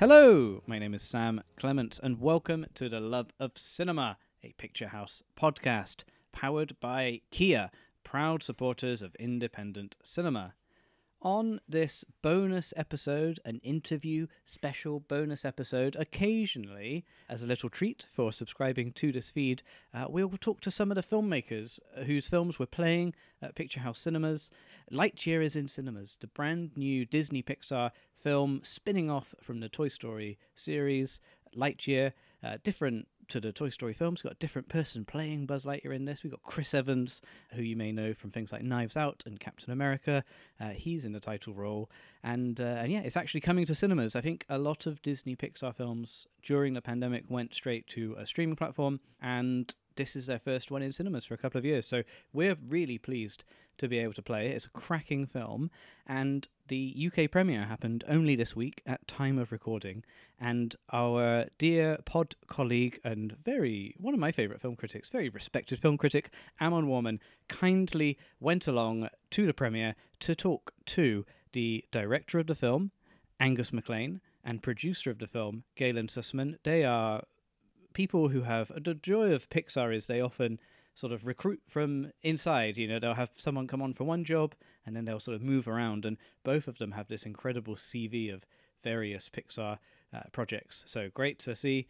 Hello, my name is Sam Clement, and welcome to The Love of Cinema, a Picture House podcast powered by Kia, proud supporters of independent cinema. On this bonus episode, an interview special bonus episode, occasionally, as a little treat for subscribing to this feed, we'll talk to some of the filmmakers whose films we're playing at Picture House Cinemas. Lightyear is in cinemas, the brand new Disney Pixar film spinning off from the Toy Story series. Lightyear, different to the Toy Story films, got a different person playing Buzz Lightyear in this. We've got Chris Evans, who you may know from things like Knives Out and Captain America. He's in the title role. And yeah, it's actually coming to cinemas. I think a lot of Disney Pixar films during the pandemic went straight to a streaming platform, and this is their first one in cinemas for a couple of years. So we're really pleased to be able to play it. It's a cracking film, and the UK premiere happened only this week at time of recording, and our dear pod colleague and one of my favourite film critics, very respected film critic, Amon Warman, kindly went along to the premiere to talk to the director of the film, Angus MacLane, and producer of the film, Galen Sussman. They are people who have the joy of Pixar is they often sort of recruit from inside. You know, they'll have someone come on for one job and then they'll sort of move around, and both of them have this incredible CV of various Pixar projects. So great to see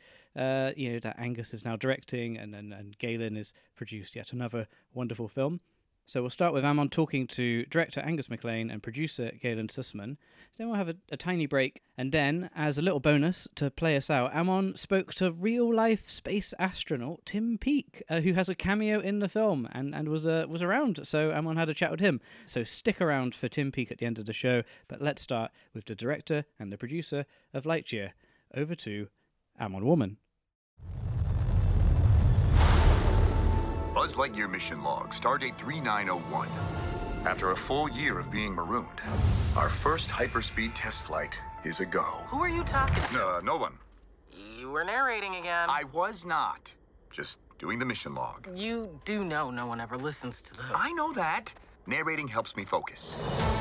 that Angus is now directing, and Galen has produced yet another wonderful film. So we'll start with Amon talking to director Angus MacLane and producer Galen Sussman. Then we'll have a tiny break, and then, as a little bonus to play us out, Amon spoke to real-life space astronaut Tim Peake, who has a cameo in the film and was around. So Amon had a chat with him. So stick around for Tim Peake at the end of the show. But let's start with the director and the producer of Lightyear. Over to Amon Warman. Buzz Lightyear mission log, stardate 3901. After a full year of being marooned, our first hyperspeed test flight is a go. Who are you talking to? No one. You were narrating again. I was not. Just doing the mission log. You do know no one ever listens to those. I know that. Narrating helps me focus.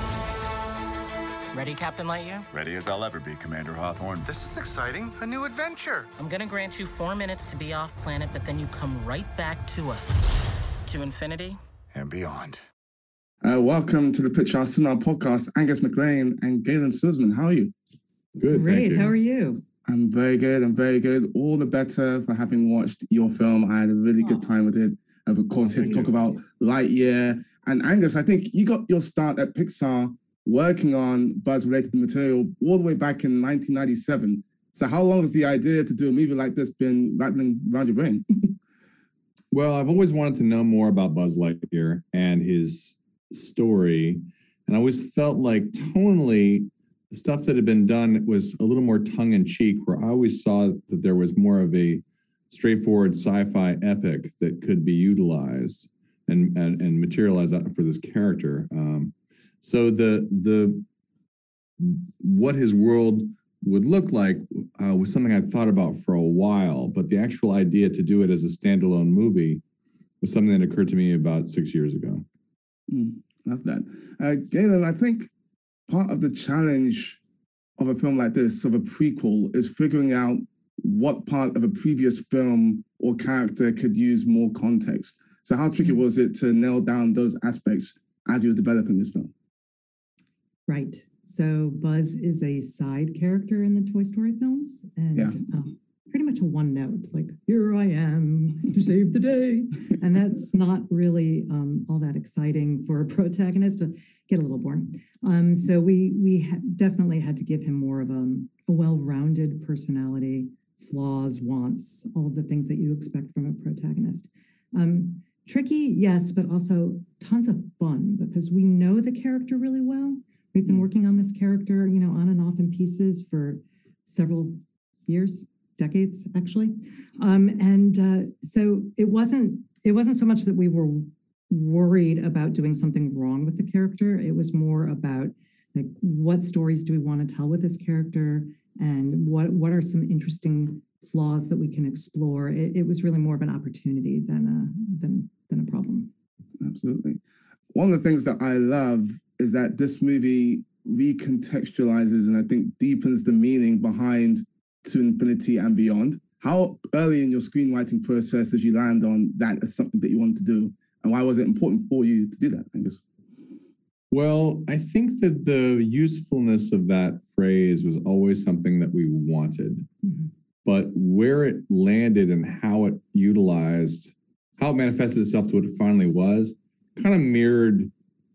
Ready, Captain Lightyear? Ready as I'll ever be, Commander Hawthorne. This is exciting. A new adventure. I'm gonna grant you 4 minutes to be off planet, but then you come right back to us. To infinity and beyond. Welcome to the Picture House Cinema podcast. Angus MacLane and Galen Sussman. How are you? Good. Great. How are you? I'm very good. All the better for having watched your film. I had a really good time with it. Of course, here to talk about Lightyear. And Angus, I think you got your start at Pixar working on Buzz-related material all the way back in 1997. So how long has the idea to do a movie like this been rattling around your brain? Well, I've always wanted to know more about Buzz Lightyear and his story. And I always felt like tonally, the stuff that had been done was a little more tongue-in-cheek, where I always saw that there was more of a straightforward sci-fi epic that could be utilized and materialized out for this character. So the what his world would look like was something I thought about for a while, but the actual idea to do it as a standalone movie was something that occurred to me about 6 years ago. Love that. Galen, I think part of the challenge of a film like this, of a prequel, is figuring out what part of a previous film or character could use more context. So how tricky was it to nail down those aspects as you were developing this film? Right. So Buzz is a side character in the Toy Story films, and pretty much a one note, like, here I am to save the day. And that's not really all that exciting for a protagonist, to get a little boring. So we definitely had to give him more of a well-rounded personality, flaws, wants, all of the things that you expect from a protagonist. Tricky, yes, but also tons of fun, because we know the character really well. We've been working on this character, on and off in pieces for several years, decades, actually. So it wasn't so much that we were worried about doing something wrong with the character. It was more about, like, what stories do we want to tell with this character, and what are some interesting flaws that we can explore. It was really more of an opportunity than a problem. Absolutely. One of the things that I love is that this movie recontextualizes and I think deepens the meaning behind To Infinity and Beyond. How early in your screenwriting process did you land on that as something that you wanted to do? And why was it important for you to do that, Angus? Well, I think that the usefulness of that phrase was always something that we wanted. Mm-hmm. But where it landed and how it utilized, how it manifested itself to what it finally was, kind of mirrored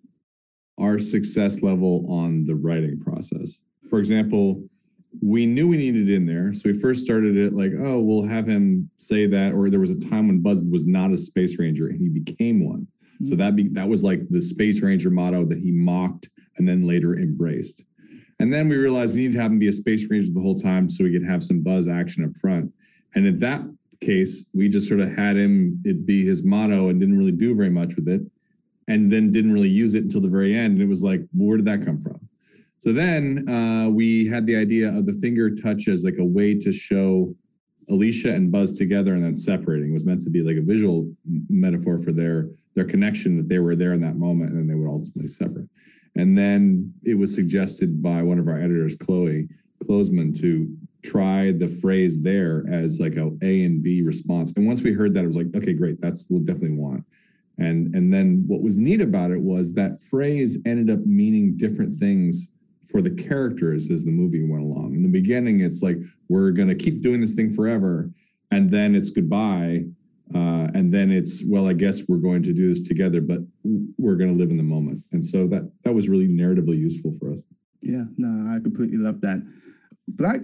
our success level on the writing process. For example, we knew we needed it in there. So we first started it like, oh, we'll have him say that. Or there was a time when Buzz was not a Space Ranger and he became one. Mm-hmm. So that was like the Space Ranger motto that he mocked and then later embraced. And then we realized we needed to have him be a Space Ranger the whole time so we could have some Buzz action up front. And in that case, we just sort of had it be his motto and didn't really do very much with it. And then didn't really use it until the very end. And it was like, well, where did that come from? So then we had the idea of the finger touch as like a way to show Alicia and Buzz together and then separating. It was meant to be like a visual metaphor for their connection, that they were there in that moment and then they would ultimately separate. And then it was suggested by one of our editors, Chloe Closeman, to try the phrase there as like a and B response. And once we heard that, it was like, okay, great, we'll definitely want. And then what was neat about it was that phrase ended up meaning different things for the characters as the movie went along. In the beginning, it's like, we're going to keep doing this thing forever. And then it's goodbye. And then it's, well, I guess we're going to do this together, but we're going to live in the moment. And so that was really narratively useful for us. Yeah, no, I completely love that. Black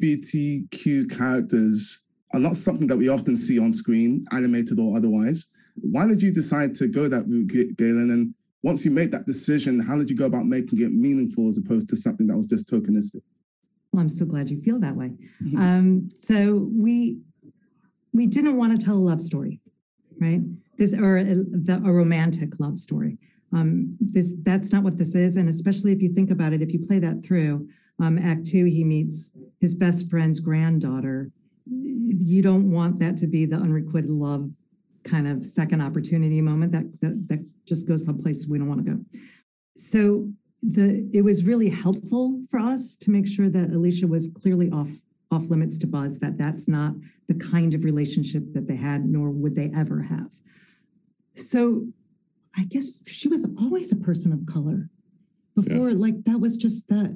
LGBTQ characters are not something that we often see on screen, animated or otherwise. Why did you decide to go that route, Galen? And once you made that decision, how did you go about making it meaningful as opposed to something that was just tokenistic? Well, I'm so glad you feel that way. So we didn't want to tell a love story, right? A romantic love story. That's not what this is. And especially if you think about it, if you play that through, Act 2, he meets his best friend's granddaughter. You don't want that to be the unrequited love kind of second opportunity moment that just goes someplace we don't want to go. So it was really helpful for us to make sure that Alicia was clearly off limits to Buzz, that's not the kind of relationship that they had, nor would they ever have. So I guess she was always a person of color before. Yes. Like that was just that.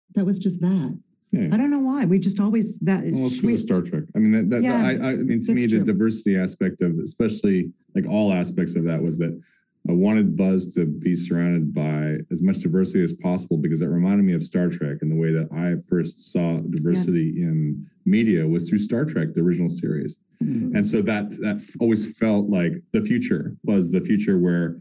Yeah. I don't know why. We just always that. Well, it's because of Star Trek. I mean, I mean, to me, the diversity aspect of, especially like all aspects of that, was that I wanted Buzz to be surrounded by as much diversity as possible, because that reminded me of Star Trek, and the way that I first saw diversity in media was through Star Trek, the original series. Absolutely. And so that always felt like the future was the future where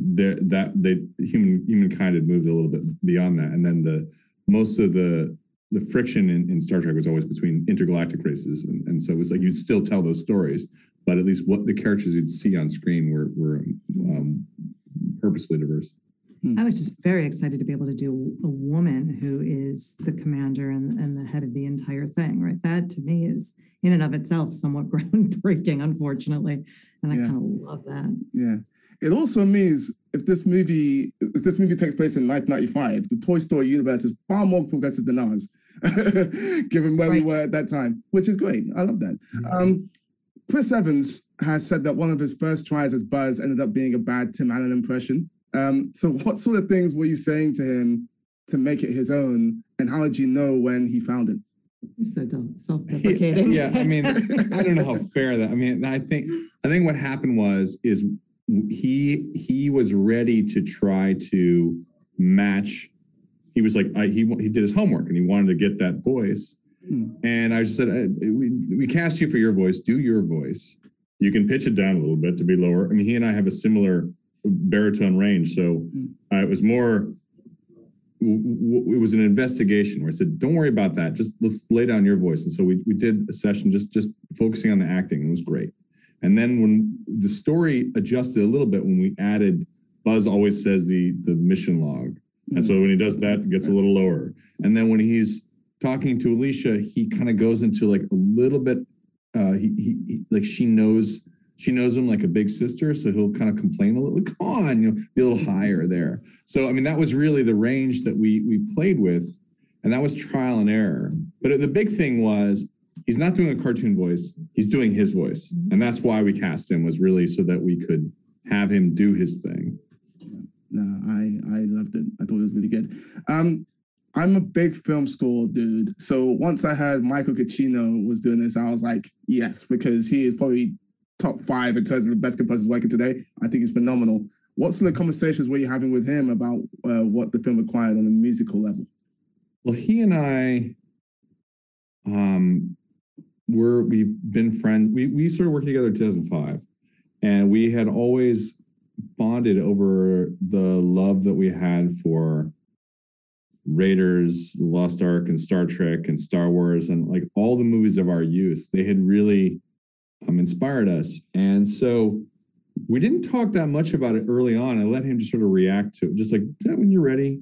humankind had moved a little bit beyond that, and then most of the friction in Star Trek was always between intergalactic races. And so it was like, you'd still tell those stories, but at least what the characters you'd see on screen were purposely diverse. I was just very excited to be able to do a woman who is the commander and the head of the entire thing, right? That to me is in and of itself somewhat groundbreaking, unfortunately. And I kind of love that. Yeah. It also means if this movie takes place in 1995, the Toy Story universe is far more progressive than ours, given where we were at that time, which is great. I love that. Mm-hmm. Chris Evans has said that one of his first tries as Buzz ended up being a bad Tim Allen impression. So what sort of things were you saying to him to make it his own, and how did you know when he found it? He's so self-deprecating. Yeah, I mean, I don't know how fair that. I mean, I think what happened is he was ready to try to match. He was like, he did his homework and he wanted to get that voice. And I just said, we cast you for your voice. Do your voice. You can pitch it down a little bit to be lower. I mean, he and I have a similar baritone range, so it was more. It was an investigation where I said, "Don't worry about that. Just let's lay down your voice." And so we did a session just focusing on the acting, and it was great. And then when the story adjusted a little bit, when we added, Buzz always says the mission log. And so when he does that, it gets a little lower. And then when he's talking to Alicia, he kind of goes into like a little bit, he like she knows she knows him like a big sister, so he'll kind of complain a little, come on, be a little higher there. So, I mean, that was really the range that we played with, and that was trial and error. But the big thing was, he's not doing a cartoon voice, he's doing his voice. And that's why we cast him, was really so that we could have him do his thing. No, I loved it. I thought it was really good. I'm a big film score dude. So once I heard Michael Giacchino was doing this, I was like, yes, because he is probably top 5 in terms of the best composers working today. I think it's phenomenal. What sort of conversations were you having with him about what the film required on a musical level? Well, he and I, we've been friends. We started working together in 2005, and we had always bonded over the love that we had for Raiders, Lost Ark, and Star Trek, and Star Wars, and like all the movies of our youth. They had really inspired us. And so we didn't talk that much about it early on. I let him just sort of react to it, just like, yeah, when you're ready,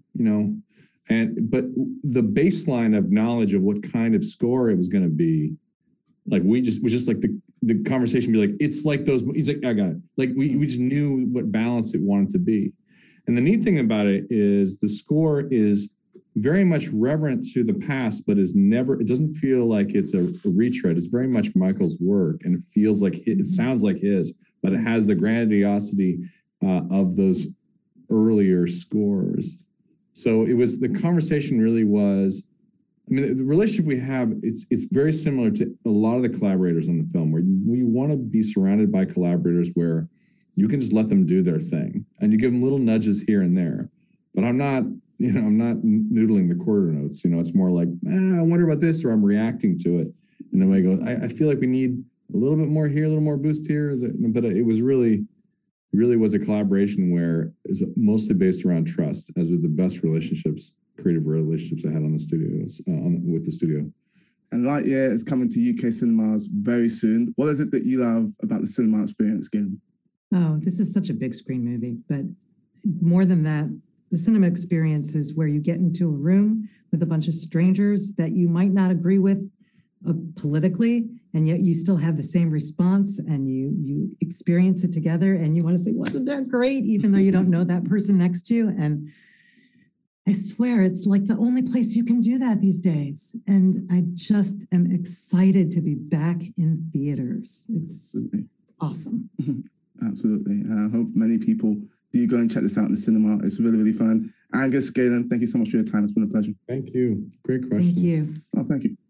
but the baseline of knowledge of what kind of score it was going to be, like was just like the conversation be like, it's like those, he's like, I got it. Like we just knew what balance it wanted to be. And the neat thing about it is the score is very much reverent to the past, but it doesn't feel like it's a retread. It's very much Michael's work, and it feels like it sounds like his, but it has the grandiosity of those earlier scores. So the conversation really was, I mean, the relationship we have, it's very similar to a lot of the collaborators on the film, where you want to be surrounded by collaborators where you can just let them do their thing, and you give them little nudges here and there. But I'm not noodling the quarter notes. It's more like, I wonder about this, or I'm reacting to it. And then I go, I feel like we need a little bit more here, a little more boost here. But it really was a collaboration where it was mostly based around trust, as with the best creative relationships I had on the studios, with the studio. And Lightyear is coming to UK cinemas very soon. What is it that you love about the cinema experience, Galen? Oh, this is such a big screen movie, but more than that, the cinema experience is where you get into a room with a bunch of strangers that you might not agree with politically, and yet you still have the same response, and you experience it together, and you want to say, wasn't that great? Even though you don't know that person next to you. And I swear it's like the only place you can do that these days. And I just am excited to be back in theaters. It's awesome. Absolutely. And I hope many people do go and check this out in the cinema. It's really, really fun. Angus, Galen, thank you so much for your time. It's been a pleasure. Thank you. Great question. Thank you. Oh, thank you.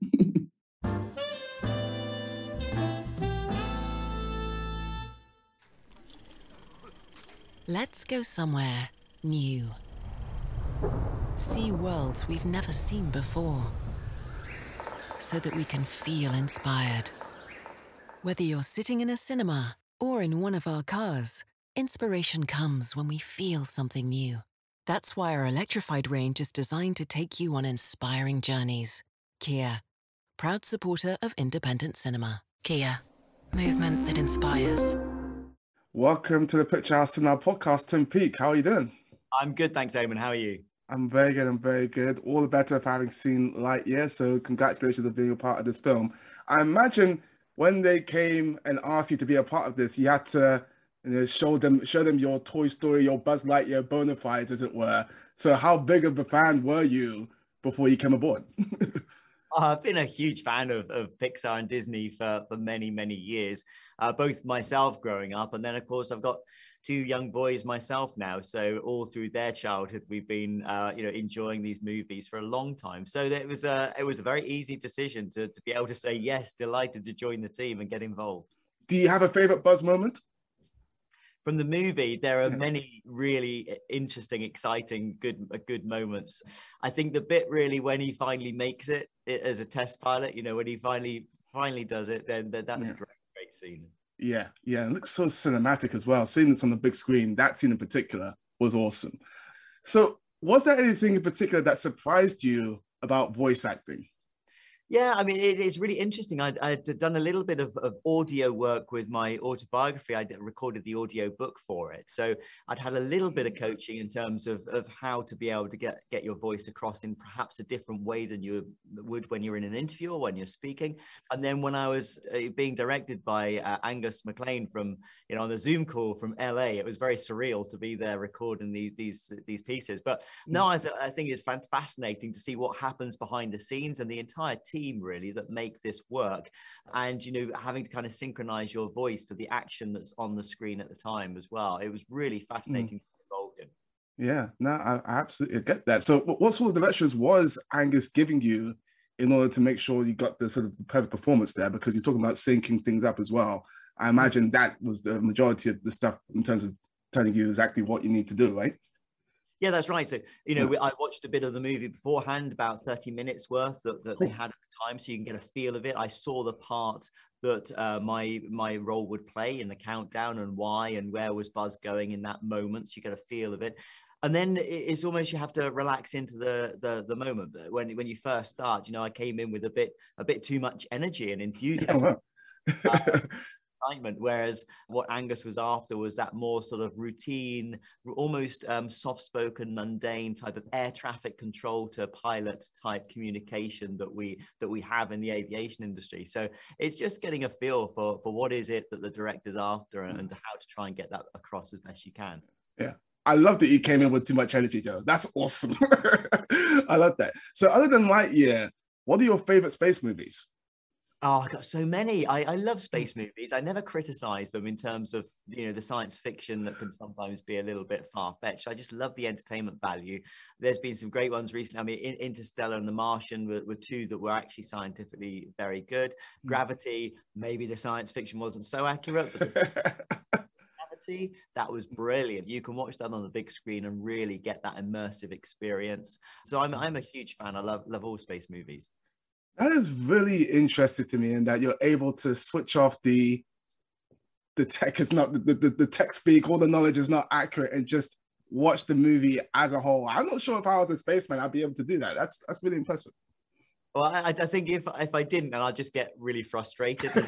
Let's go somewhere new. See worlds we've never seen before, so that we can feel inspired. Whether you're sitting in a cinema or in one of our cars, inspiration comes when we feel something new. That's why our electrified range is designed to take you on inspiring journeys. Kia, proud supporter of independent cinema. Kia, movement that inspires. Welcome to the Picture House Cinema podcast, Tim Peake. How are you doing? I'm good, thanks, Eamon. How are you? I'm very good. I'm very good. All the better for having seen Lightyear. So congratulations on being a part of this film. I imagine when they came and asked you to be a part of this, you had to show them your Toy Story, your Buzz Lightyear bona fides, as it were. So how big of a fan were you before you came aboard? I've been a huge fan of Pixar and Disney for many, many years, both myself growing up, and then, of course, I've got 2 young boys myself now. So all through their childhood, we've been, enjoying these movies for a long time. So it was a very easy decision to be able to say yes, delighted to join the team and get involved. Do you have a favorite Buzz moment? From the movie, there are many really interesting, exciting, good moments. I think the bit really when he finally makes it as a test pilot, when he finally does it, then that's a great scene. Yeah, it looks so cinematic as well. Seeing this on the big screen, that scene in particular was awesome. So was there anything in particular that surprised you about voice acting? Yeah, I mean, it's really interesting. I'd done a little bit of audio work with my autobiography. I recorded the audio book for it. So I'd had a little bit of coaching in terms of how to be able to get your voice across in perhaps a different way than you would when you're in an interview or when you're speaking. And then when I was being directed by Angus MacLean from, on the Zoom call from LA, it was very surreal to be there recording these pieces. But no, I think it's fascinating to see what happens behind the scenes and the entire team really that make this work, and having to kind of synchronize your voice to the action that's on the screen at the time as well. It was really fascinating to be involved in. Yeah, no, I absolutely get that. So what sort of directions was Angus giving you in order to make sure you got the sort of perfect performance there? Because you're talking about syncing things up as well. I imagine that was the majority of the stuff in terms of telling you exactly what you need to do, right? Yeah, that's right. So, I watched a bit of the movie beforehand, about 30 minutes worth that they had at the time, so you can get a feel of it. I saw the part that my role would play in the countdown and why and where was Buzz going in that moment, so you get a feel of it. And then it's almost you have to relax into the moment. When you first start, I came in with a bit too much energy and enthusiasm. Excitement, whereas what Angus was after was that more sort of routine, almost soft-spoken, mundane type of air traffic control to pilot type communication that we have in the aviation industry. So it's just getting a feel for what is it that the director's after and how to try and get that across as best you can. Yeah. I love that you came in with too much energy, Joe. That's awesome. I love that. So other than Lightyear, what are your favorite space movies? Oh, I got so many. I love space movies. I never criticize them in terms of, the science fiction that can sometimes be a little bit far-fetched. I just love the entertainment value. There's been some great ones recently. I mean, Interstellar and The Martian were two that were actually scientifically very good. Gravity, maybe the science fiction wasn't so accurate, but Gravity, that was brilliant. You can watch that on the big screen and really get that immersive experience. So I'm a huge fan. I love all space movies. That is really interesting to me in that you're able to switch off the tech is not the tech speak, all the knowledge is not accurate, and just watch the movie as a whole. I'm not sure if I was a spaceman, I'd be able to do that. That's really impressive. Well, I think if I didn't, then I'd just get really frustrated. It's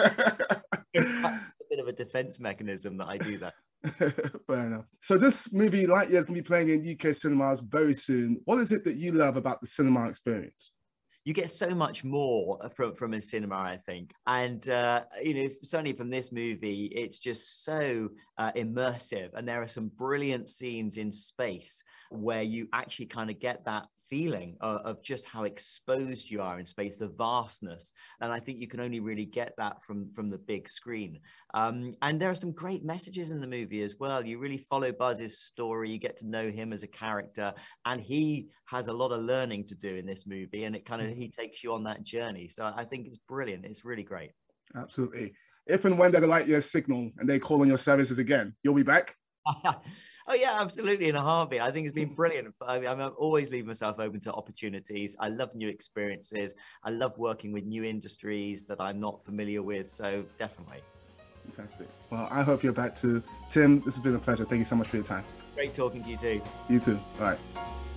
a bit of a defense mechanism that I do that. Fair enough. So this movie, Lightyear, is going to be playing in UK cinemas very soon. What is it that you love about the cinema experience? You get so much more from a cinema, I think. And, certainly from this movie, it's just so immersive. And there are some brilliant scenes in space where you actually kind of get that feeling of just how exposed you are in space, the vastness. And I think you can only really get that from the big screen. And there are some great messages in the movie as well. You really follow Buzz's story, you get to know him as a character, and he has a lot of learning to do in this movie, and he takes you on that journey. So I think it's brilliant. It's really great. Absolutely. If and when there's a Lightyear signal and they call on your services again, you'll be back? Oh, yeah, absolutely. In a heartbeat. I think it's been brilliant. I'm always leaving myself open to opportunities. I love new experiences. I love working with new industries that I'm not familiar with. So definitely. Fantastic. Well, I hope you're back too. Tim, this has been a pleasure. Thank you so much for your time. Great talking to you too. You too. All right.